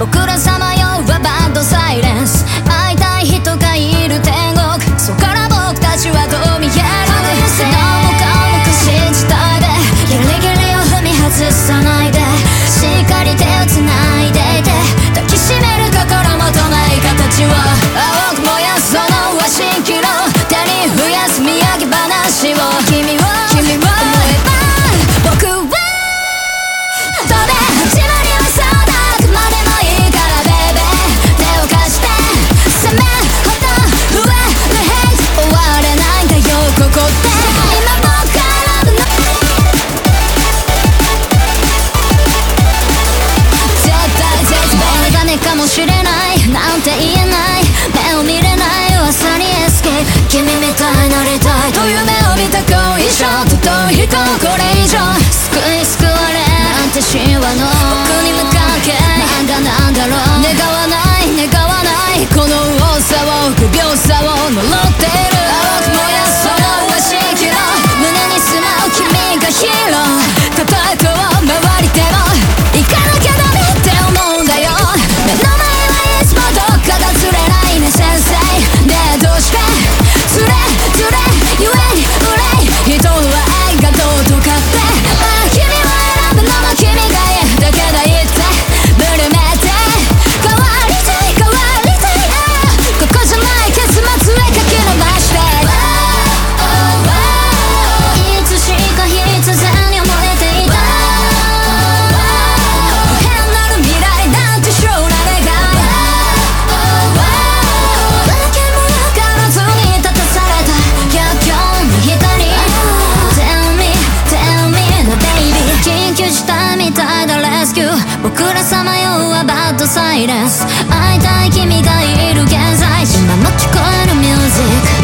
僕らさまようはバッドサイレンス。会いたい人がいる天国、そこから僕たちはどう見える？何もかも信じたいで、ギリギリを踏み外さないで、しっかり手をつないでいて、抱きしめる心もとない形を青く燃やすその蜃気楼、手に増やす土産話を君を思えば僕は飛べ、始まりはそうだ、あくまでもいいからベイベー、手を貸して攻めほど増えるヘイト、終われないんだよここって今僕から選ぶの、絶対絶望ダメかもしれないなんて言えない、目を見れない噂にエスケープ、君みたいになりたいと夢を見た後遺症、遠い人これ以上救われなんて神話の僕に向かけ、なんだろう、願わないこの多さを不病さを呪ってる、青く燃やすその蜃気楼、胸に住まう君がヒーロー、たとえ遠回りでも行かなきゃダメって思うんだよ、目の前はいつもどっかだずれないね先生、ねえどうしてずれゆえに憂い、人は愛がどうとかって、君を選ぶのも君がいいだけだ言ってブルめて変わりたいここじゃない結末へ書き伸ばして、いつしか必然に思えていた変なる未来なんて将来願い、化け物からずに立たされた逆境の光、 Tell me now baby、 緊急事態みたいなレスキュー、僕らさまようはバッドサイレンス、会いたい君がいる現在、今も聞こえるミュージック